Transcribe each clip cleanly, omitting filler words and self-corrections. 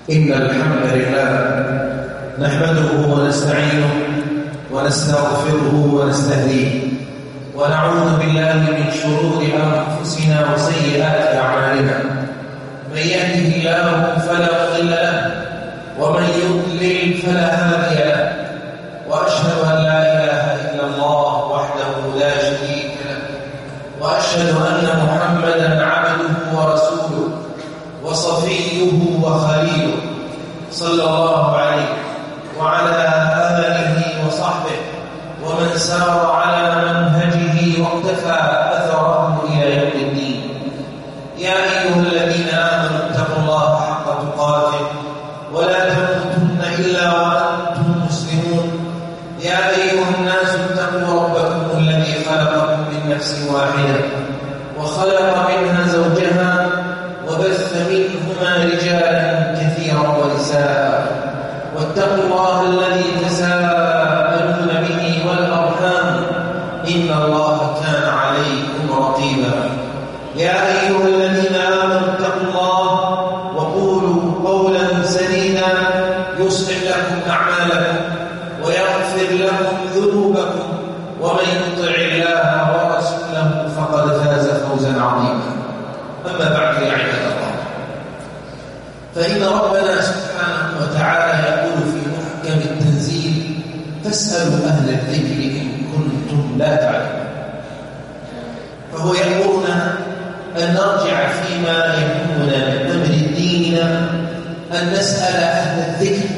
إن الحمد لله نحمده ونستعينه ونستغفره ونستهديه ونعوذ بالله من شرور أنفسنا وسيئات أعمالنا. من يهده الله فلا مضل له ومن يضلل فلا هادي له، وأشهد أن لا إله إلا الله وحده لا شريك له، وأشهد أن محمدًا عبده ورسوله وصفيه وخليله صلى الله عليه وعلى آله وصحبه ومن سار على منهجه واقتفى أثره إلى يوم الدين. يا أيها الذين آمنوا اتقوا الله حق تقاته ولا تموتن إلا وأنتم مسلمون. يا أيها الناس اتقوا ربكم الذي خلقكم من نفس واحدة وخلق منها زوجها وبث منهما رجالا كثيرا ونساء، واتقوا الله الذي تساءلون به والأرحام إن الله كان عليكم رقيبا. يا أيها الذين آمنوا اتقوا الله وقولوا قولا سديدا يصلح لكم أعمالكم ويغفر لكم ذنوبكم، ومن يطع الله ورسوله فقد فاز فوزا عظيما. أما بعد يا عباد الله، فإن ربنا سبحانه وتعالى يقول في محكم التنزيل: فاسألوا أهل الذكر إن كنتم لا تعلمون. فهو يأمرنا أن نرجع فيما يهمنا من أمر ديننا، أن نسأل أهل الذكر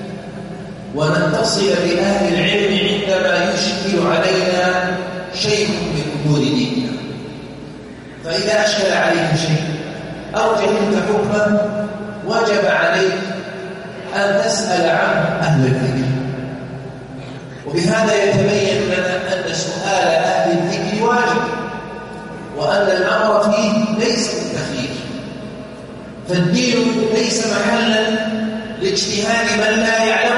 ونتصل بأهل العلم عندما يشكل علينا شيء من أمور ديننا. فإذا أشكل عليك شيء أو جهلت حكما وجب عليك أن تسأل عن أهل الذكر. وبهذا يتبين لنا أن سؤال أهل الذكر واجب، وأن الأمر فيه ليس بالتخيير. فالدين ليس محلا لاجتهاد من لا يعلم،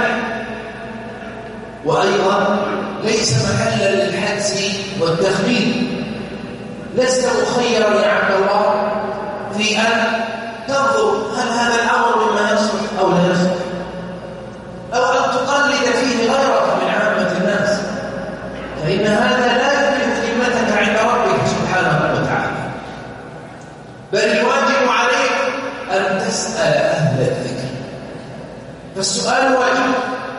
وأيضا ليس محلا للحدس والتخمين. لست مخيرا يا عبد الله في أن تنظر هل هذا الأمر مما يصلح أو لا يصلح، أو أن تقلد فيه غيرك من عامة الناس، فإن هذا لا يملك ذمتك عند ربك سبحانه وتعالى. بل الواجب عليك أن تسأل أهل الذكر. فالسؤال واجب،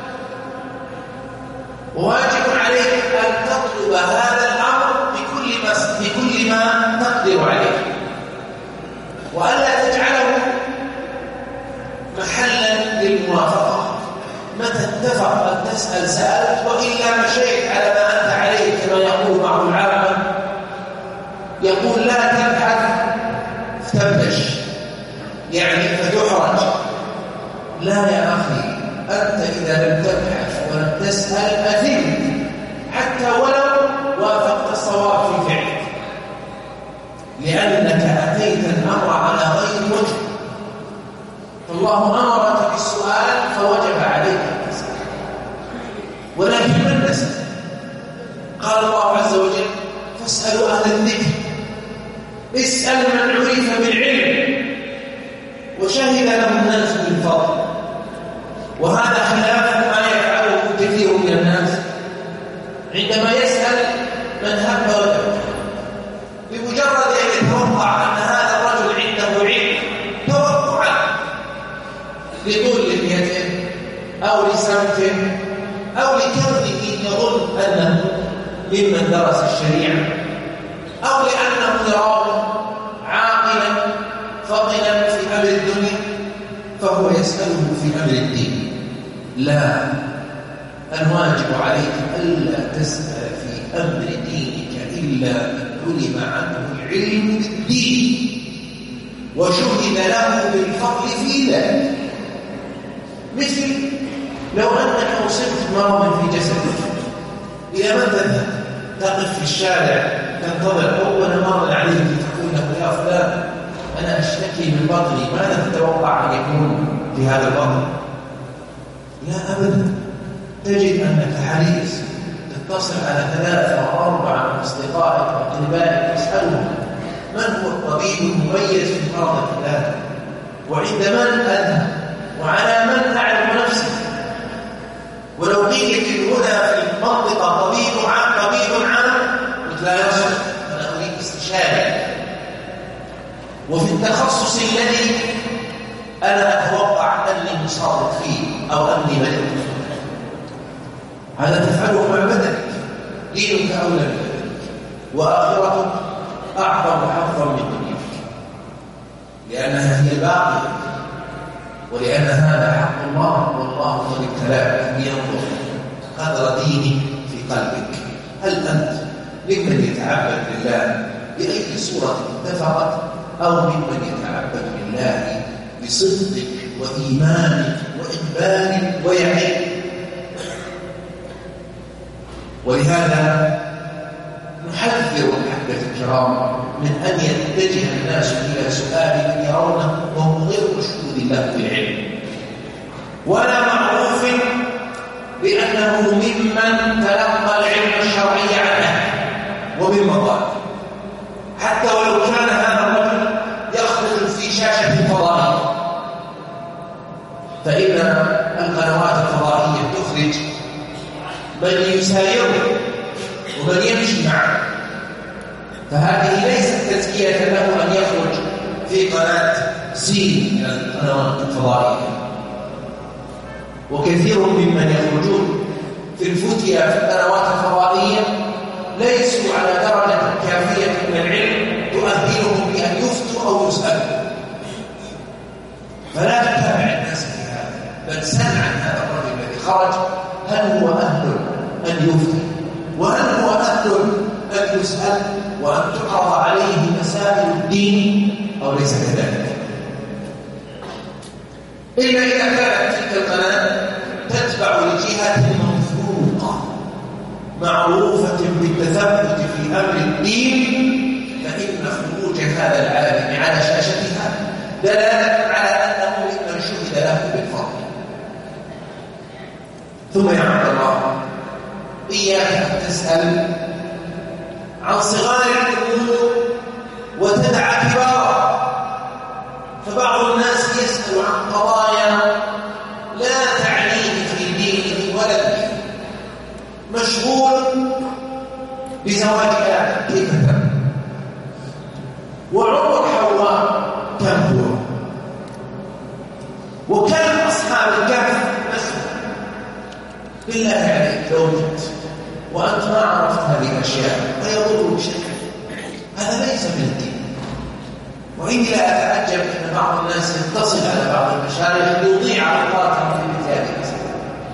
وواجب عليك أن تطلب هذا الأمر بكل ما تقدر عليه، وألا تجعله محلا للموافقة. متى اتفق أن تسأل سألت، وإلا مشيت على ما أنت عليه، كما يقول بعض العامة، يقول لا تبحث فتبلش، يعني فتحرج. لا يا أخي، أنت إذا لم تبحث ولم تسأل أثمت، حتى ولو وافقت الصواب في فعلك، لأنك أتيت الأمر على غير وجه. فالله أمرك بالسؤال فوجب عليك أن تسأل. ولكن من نسأل؟ قال الله عز وجل: فاسألوا أهل الذكر. اسأل من عرف بالعلم وشهد له الناس بالفضل. وهذا خلاف ما يفعله كثير من الناس عندما يسأل من هب ودب، بمجرد أن يتوقع أن هذا الرجل عنده علم توقعا لطول لحيته أو لسمته أو لكونه يظن أنه ممن درس الشريعة، أو لأنه يراه عاقلا فطنا في أمر الدنيا فهو يسأله في أمر الدين. لا، الواجب عليك ألا تسأل في أمر دينك إلا من علم عنه العلم بالدين وشهد له بالفضل في ذلك. مثل لو أنك أصبت مرضا في جسدك، إلى من تذهب؟ تقف في الشارع تنتظر أول مرة عليك تقول له: يا فلان، أنا أشتكي من بطني، ماذا تتوقع أن يكون في هذا البطن؟ لا أبدا. تجد أنك حريص تتصل على 3 أو 4 من أصدقائك وأقربائك تسألهم من هو الطبيب المميز في مرض الفلان، وعند من أذهب، وعلى من أعلم نفسي. ولو قيلت هنا في المنطقة طبيب عام قلت لا يصح، أنا أريد استشاري. وفي التخصص الذي أنا أتوقع أني مصادق فيه أو أني ملك، هذا تفعله مع بدنك، دينك أولى ببدنك، وآخرتك أعظم حظا من دنياك، لأنها هي الباقية، ولأن هذا حق الله، والله قد ابتلاك لينظر قدر دينك في قلبك. هل أنت ممن يتعبد لله بأي صورة اتفقت، أو ممن يتعبد لله بصدقك وإيمانك وإقبالك ويقينك؟ ولهذا نحذر الأحبة الكرام من أن يتجه الناس إلى سؤال من يرونه وهم غير مشهود له بالعلم، ولا معروف بأنه ممن تلقى العلم الشرعي عنه ومن مضاده، حتى ولو كان هذا الرجل يخرج في شاشة فضائية، فإن القنوات الفضائية تخرج من يسايره ومن يمشي معه، فهذه ليست تزكية له أن يخرج في قناة سين من القنوات الفضائية. وكثير ممن يخرجون في الفتية في القنوات الفضائية ليسوا على درجة كافية من العلم تؤهلهم بأن يفتوا أو يسألوا، فلا تتابع الناس في هذا، بل سل عن هذا الرجل الذي خرج هل هو أهل أن يفتي، وهل هو أهل أن يسأل وأن تعرض عليه مسائل الدين أو ليس كذلك. إلا إذا كانت تلك القناة تتبع لجهة موثوقة معروفة بالتثبت في أمر الدين، فإن خروج هذا العالم على شاشتها دلالة على أنه ممن شهد له بالفضل. ثم يا عبد الله، إياك أن تسأل عن صغار الأمور وتدع كبارها، فبعض الناس يسأل عن قضايا لا تعنيه في دينه ولا دينه، مشغول بزواج آدم كيف تم، وعمر حواء كم هو، وكم أصحاب الكهف مسؤول. بالله عليك لو جئت وأنت ما عرفت هذه الأشياء فيضر بشكل، هذا ليس من الدين. وإني لا أتعجب أن بعض الناس يتصل على بعض المشايخ ليضيع أوقاتهم في مثل هذه المسائل.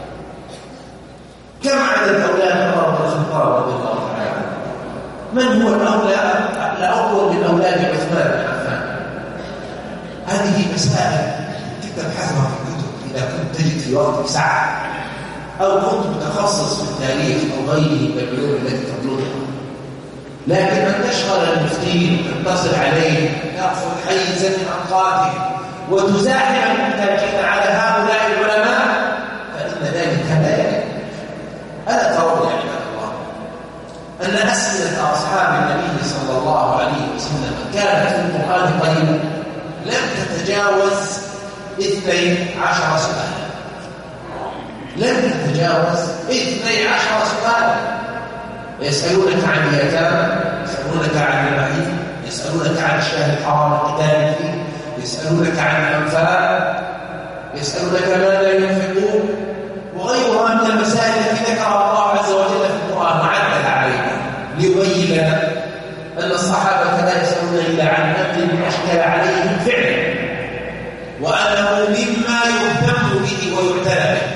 كم عدد أولاد عمر بن الخطاب رضي الله تعالى عنه؟ من هو الأول من أولاد عثمان بن عفان؟ هذه مسائل تبحثها في الكتب إذا كنت تجد في وقتك ساعة، أو كنت متخصص في التاريخ أو غيره من العلوم التي تطلبها. لكن من تشغل المفتين وتتصل عليه تأخذ حيزا من أوقاته وتزاحم المحتاجين على هؤلاء العلماء، فإن ذلك لا يليق. ألا ترون يا عباد الله أن أسئلة أصحاب النبي صلى الله عليه وسلم كانت في القرآن قليلا، لم تتجاوز 12 سؤالا، لم تتجاوز 12 سؤالا. يسألونك عن اليتامى، يسألونك عن المحيط، يسألونك عن الشهر الحرام القتال فيه، يسألونك عن الأنفال، يسألونك ماذا ينفقون، وغيرها من المسائل التي ذكرها الله عز وجل في القرآن وعدل عليها ليبين لنا أن الصحابة لا يسألون إلا عن أمر أشكل عليهم فعلا، وأنه مما يهتم به ويعتنى به،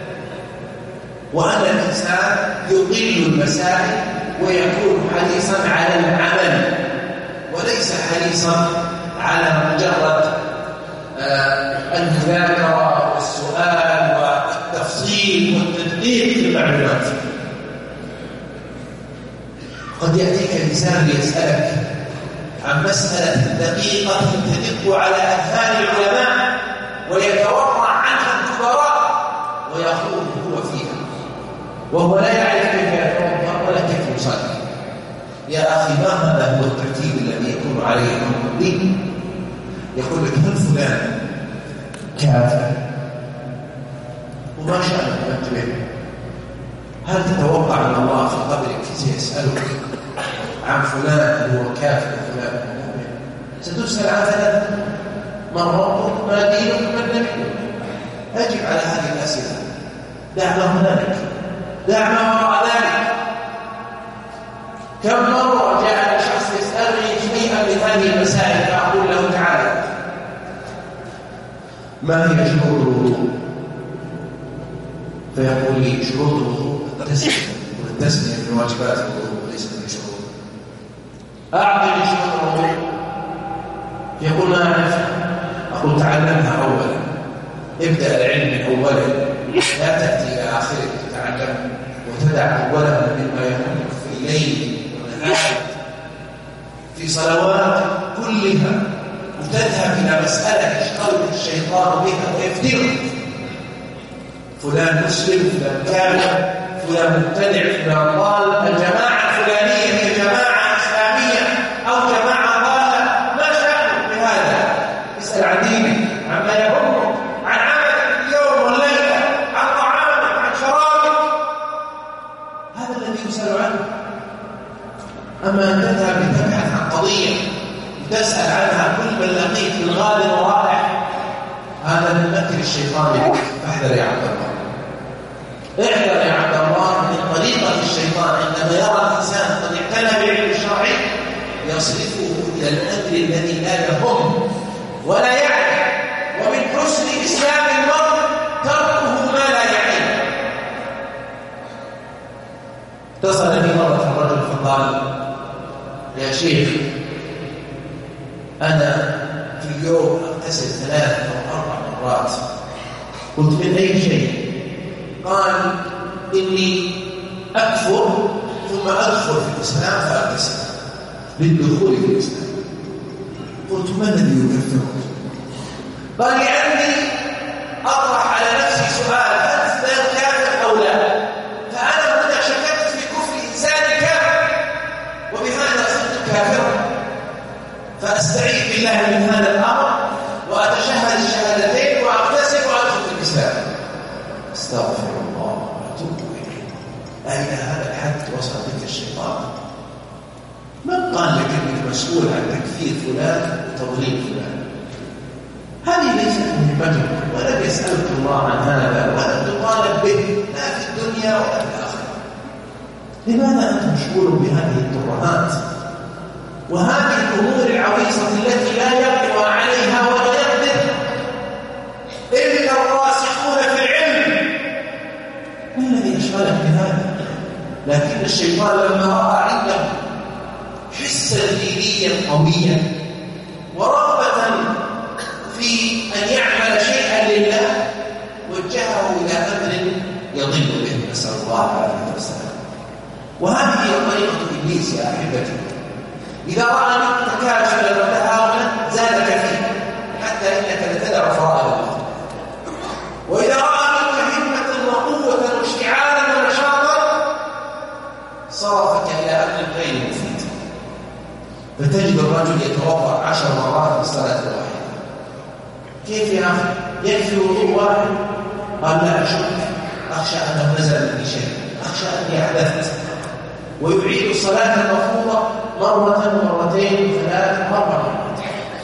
وأن الإنسان يقل المسائل ويكون حريصا على العمل وليس حريصا على مجرد المذاكرة والسؤال والتفصيل والتدقيق في المعلومات. قد يأتيك الإنسان ليسألك عن مسألة دقيقة تدق على أذهان العلماء ويتورع عنها الكبراء ويخوض هو فيها وهو لا يعرف كيف يتوضا ولا كيف يصلي. يا أخي، ما هذا هو الترتيب الذي يكون عليه أمر الدين؟ يقول لك هل فلان كافر شأنك انتبه؟ هل تتوقع أن الله في قبرك سيسألك عن فلان هو كافر وفلان هو مؤمن؟ ستسأل عن ثلاثة: من ربك؟ ما دينك؟ من نبيك؟ أجب على هذه الأسئلة. دع ما هنالك، دع ما وراء ذلك. كم مرة جاء شخص يسألني شيئا من هذه المسائل فأقول له: تعالى، ما هي شروط الوضوء؟ فيقول لي: شروط الوضوء التسمية، والتسمية من واجبات الوضوء وليست من شروط. أعطني شروط الوضوء. يقول: ما أعرفها. أقول: تعلمها أولا، ابدأ العلم من أوله، لا تأتي إلى آخره تتعلم وتدع أوله مما يهمك في الليل والنهار في صلوات كلها، وتذهب إلى مسألة يشترك الشيطان بها ويفتنك: فلان مسلم، فلان كافر، فلان مبتدع، فلان ضال، الجماعة الفلانية هي جماعة إسلامية أو جماعة ضالة، ما شأنك بهذا؟ اسأل عن دينك، عما يهمك، عن عملك اليوم والليلة، عن طعامك، عن شرابك. هذا الذي يسأل عنه. أما أن تذهب لتبحث عن قضية وتسأل عنها كل من لقيت في الغالب ورائح، هذا من مكر الشيطان. فاحذر يا عبد الله، احذر يا عبد الله من طريقة الشيطان. عندما يرى الإنسان قد اعتنى بالعلم الشرعي يصرفه إلى الأمر الذي لا يهم ولا يعني. ومن حسن إسلام المرء تركه ما لا يعني. اتصل لي مرة الرجل فقال: يا شيخ، أنا في اليوم أغتسل 3 أو 4 مرات. قلت: من أي شيء؟ قال: إني أكفر ثم أدخل في الإسلام فأغتسل للدخول في الإسلام. قلت: ما الذي يكفرك؟ قال: لأني أطرح على نفسي سؤال: هل فلان كافر أو لا؟ فأنا هنا شككت في كفر إنسان كافر، وبهذا صرت كافرا، فأستعيذ بالله من هذا الأمر وأتشهد الشهادتين وأغتسل وأدخل في الإسلام. استغفر الله وأتوب إليه. أين هذا الحد وصل بك الشيطان؟ من قال لك أنك مسؤول عن تكفير فلان وتضليل فلان؟ هذه ليست مهمتك، ولم يسألك الله عن هذا، ولم تطالب به لا في الدنيا ولا في الآخرة. لماذا أنت مشغول بهذه الترهات وهذه الأمور العويصة التي لا يقدر عليها ولا يقدر إلا الراسخون في العلم؟ ما الذي أشغلك بهذا؟ لكن الشيطان لما رأى عنده حسا دينيا قويا ورغبة في أن يعمل شيئا لله وجهه إلى أمر يضل به، نسأل الله العافية والسلام. وهذه هي طريقة إبليس يا أحبتي. إذا رأى منك تكاسلا وتهاونا زادك فيه حتى إنك لتدع فرائض الله. وإذا رأى منك همة وقوة واشتعالا ونشاطا صرفك إلى أمر غير مفيد، فتجد الرجل يتوضأ 10 مرات في الصلاة الواحدة. كيف يا أخي؟ يكفي وضوء واحد؟ قال: لا أشك، أخشى أنه نزل مني شيء، أخشى أني أحدثت. ويعيد الصلاة المفروضة مرة مرتين 3 مرات.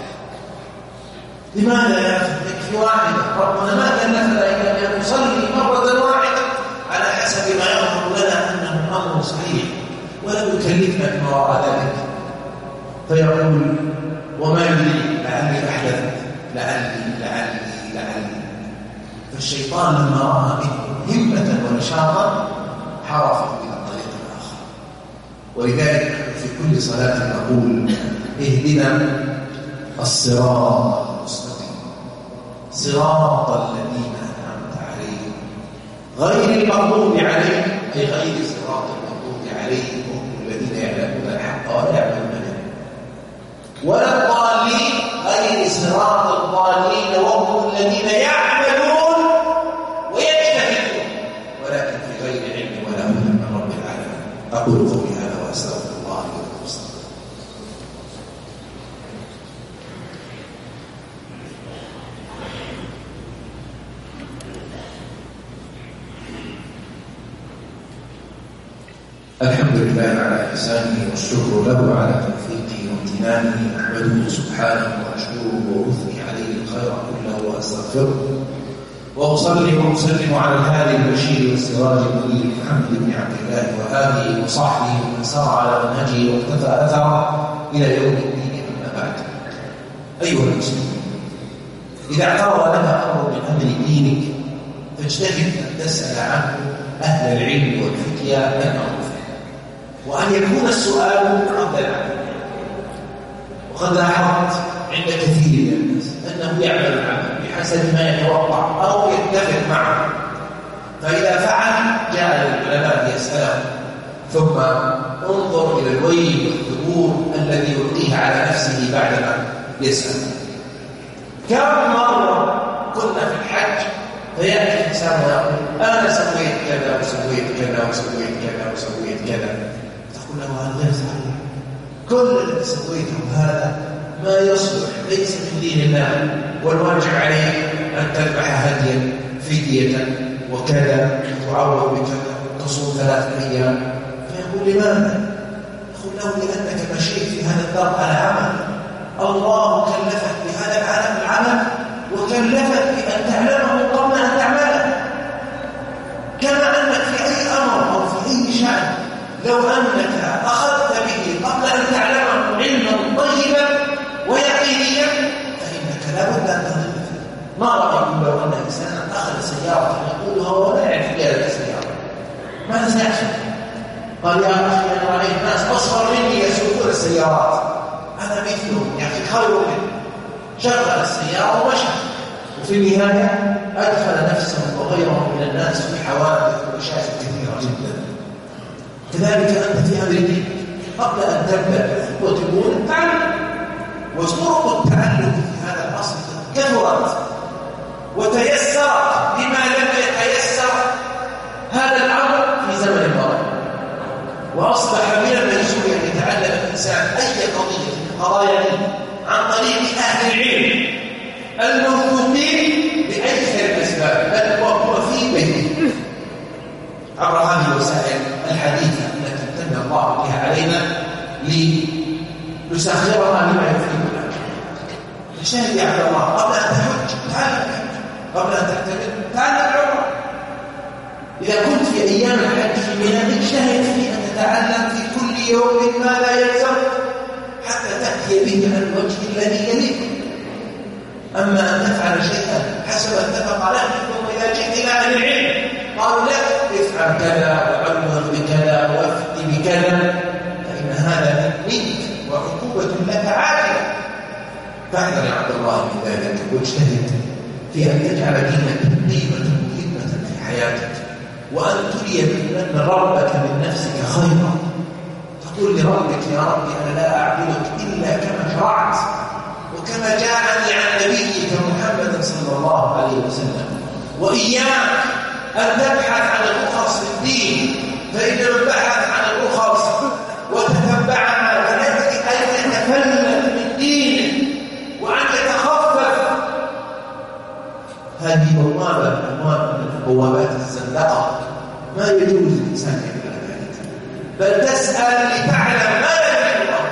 لماذا يا أخي؟ يكفي واحدة. ربنا ما كلفنا إلا أن نصلي مرة واحدة على حسب ما يظهر لنا أنه أمر صحيح، ولم يكلفنا بما وراء ذلك. فيقول: وما يدري لعلي أحدثت، لعلي. فالشيطان لما رأى به همة ونشاطا حرفه إلى الطريق الآخر. ولذلك في كل صلاة نقول: اهدنا الصراط المستقيم، صراط الذين أنعمت عليهم غير المغضوب عليهم، أي غير صراط المغضوب عليهم هم الذين يعلمون الحق ولا يعلمون به، ولا الضالين غير صراط الضالين وهم الذين يعملون ويجتهدون ولكن في غير علم ولا هدى من رب العالمين. أقول قولي هذا وأستغفر الله لي ولكم. الحمد لله على إحسانه والشكر له على توفيقه وامتنانه. أحمده سبحانه وأشكره وأثني عليه الخير كله وأستغفره، وأصلي وأسلم على الهادي البشير والسراج المنير محمد بن عبد الله وآله وصحبه ومن سار على منهجه واقتفى أثره إلى يوم الدين. أما بعد، أيها المسلمون، إذا اعترض لك أمر من أمر دينك فاجتهد أن تسأل عنه أهل العلم والفتيا المعروفين، وأن يكون السؤال قبل العمل. وقد لاحظت عند كثير من الناس أنه يعمل العمل بحسب ما يتوقع أو يتفق معه، فإذا فعل جاء للعلماء يسأله، ثم انظر إلى الويل والثبور الذي يلقيه على نفسه بعدما يسأل. كم مرة كنا في الحج فيأتي الإنسان ويقول أنا سويت كذا وسويت كذا وسويت كذا وسويت كذا، تقول له هذا غير صحيح، كل اللي سويته هذا ما يصلح، ليس من دين الله، والواجب عليك أن تذبح هديا فدية وكذا وتعوض بكذا وتصوم 3 أيام. فيقول لماذا؟ يقول له لأنك مشيت في هذا الدرب على عمل، الله كلفك بهذا العمل وكلفك بأن تعلمه قبل أن تعمله، كما أنك في أي أمر أو في أي شأن لو أنك أخذت به قبل أن تعلمه علما طيبا ويقينيا فإنك لا بد أن تضل فيه. ما رأيكم لو أن إنسانا أخذ سيارة يقولها ولا يعرف هذه السيارة، ماذا سيحصل؟ قال يا أخي أنا رأيت ناس أصغر مني يسوقون السيارات، أنا مثلهم يا أخي خير مني، شغل السيارة ومشى، وفي النهاية أدخل نفسه وغيره من الناس في حوادث ومشاكل كثيرة جدا. كذلك أنت في أمر دينك قبل أن تبدأ بخطوة الأولى تعلم، وطرق التعلم في هذا الأصل كثرت وتيسرت بما لم يتيسر هذا الأمر في زمن الماضي، وأصبح من الميسور أن يتعلم الإنسان أي قضية من قضايا عن طريق أهل العلم الموثوقين بأيسر الأسباب، بل وهو في بيته عبر هذه الوسائل الحديثة التي امتن الله بها علينا لنسخرها لما يفيدنا. اجتهد يا عبد الله قبل أن تحج تعلم الحج، قبل أن تعتمد تعلم العمرة. إذا كنت في أيام الحج في منى اجتهد في أن تتعلم في كل يوم ماذا يلزم حتى تأتي به على الوجه الذي يليق. أما أن تفعل شيئا حسب اتفق عليه ثم إذا جئت إلى أهل العلم قالوا لا افعل كذا وعلمه بكذا وافت بكذا، فإن هذا منك وعقوبة لك عاجلة. فاحذر يا عبد الله من ذلك، واجتهد في أن يجعل دينك قيمة مهمة في حياتك، وأن تري من ربك من نفسك خيرا، تقول لربك يا ربي أنا لا أعبدك إلا كما شرعت وكما جاءني عن نبيك محمد صلى الله عليه وسلم، وإياك أن تبحث عن الرخص في الدين، فإن من بحث عن الرخص وتتبعها فنجد أن يتفلت من دينه وأن يتخفف. هذه بوابة من بوابات الزندقة، ما يجوز الإنسان يعمل ذلك، بل تسأل لتعلم ما يجب الله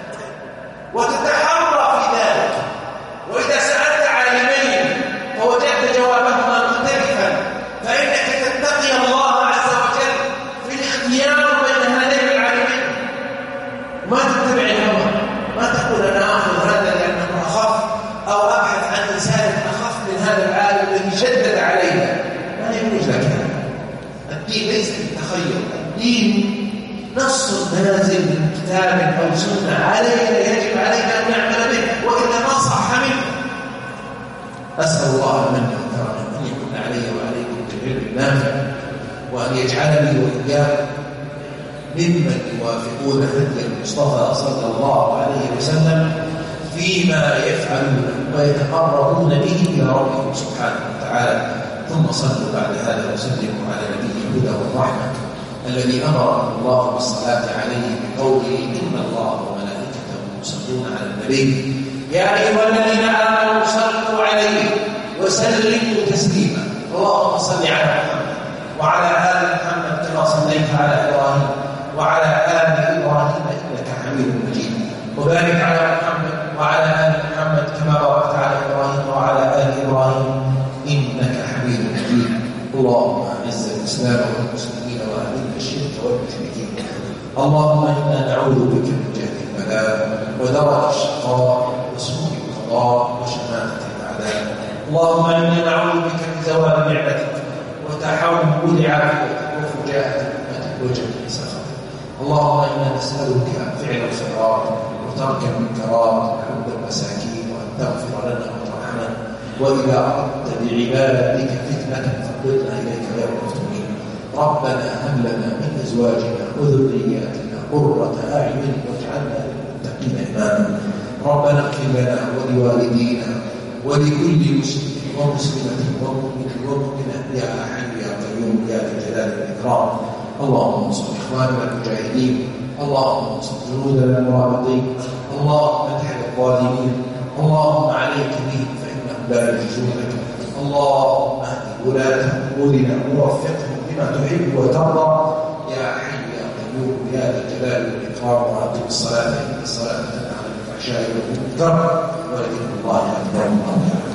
وتتحرى في ذلك. وإذا سألت عالمين فوجدت جوابهما مختلفا فإنك تتقي الله عز وجل في الاختيار بين هذين العالمين، ما تتبع الهوى، ما تقول أنا أخذ هذا لأنه أخف أو أبحث عن إنسان أخف من هذا العالم الذي شدد علينا. ما يجوز لك هذا. الدين ليس بالتخير، الدين نص نازل من كتاب أو سنة علينا، يجب علينا أن نعمل به وإلا ما صح منه. أسأل الله المن والكرم أن يكون علي وعليكم بالعلم النافع، وأن يجعلني وإياكم ممن يوافقون هدي المصطفى صلى الله عليه وسلم فيما يفعلون ويتقربون به إلى ربهم سبحانه وتعالى. ثم صلوا بعد هذا وسلموا على نبي الهدى والرحمة الذي أمر الله بالصلاة عليه بقوله إن الله وملائكته يصلون على النبي يا أيها الذين آمنوا صلوا عليه وسلموا تسليما. اللهم صل على محمد وعلى آل محمد كما صليت على إبراهيم وعلى آل إبراهيم إنك حميد مجيد وبارك على محمد وعلى آل محمد كما باركت على إبراهيم وعلى آل إبراهيم إنك حميد مجيد. اللهم أعز الإسلام والمسلمين وأذل الشرك والمشركين. اللهم إنا نعوذ بك من جهل البلاء ودرك الشقاء وسوء القضاء وشماتة الأعداء. اللهم إنا نعوذ بك من زوال نعمتك وتحول عافيتك وفجاءة نعمتك وجميع سخطك. اللهم إنا نسألك فعل الخيرات وترك المنكرات وحب المساكين وأن تغفر لنا وترحمنا وإذا أردت بعبادك فتنة فاقبضنا إليك غير مفتونين. ربنا هب لنا من أزواجنا وذرياتنا قرة أعين واجعلنا للمتقين إماما. ربنا اغفر لنا ولوالدينا ولكل مسلم ومسلمة ومؤمن ومؤمنة يا حي يا قيوم يا ذا الجلال والإكرام. اللهم انصر إخواننا المجاهدين. اللهم انصر جنودنا المرابطين. اللهم ادحر الظالمين. اللهم عليك بهم فإنهم لا يجوزونك. اللهم اهد ولاة أمورنا ووفقهم بما تحب وترضى يا حي يا قيوم يا ذا الجلال والإكرام. وأقم الصلاة إن الصلاة تنهى عن الفحشاء والمنكر ولذكر الله أكبر.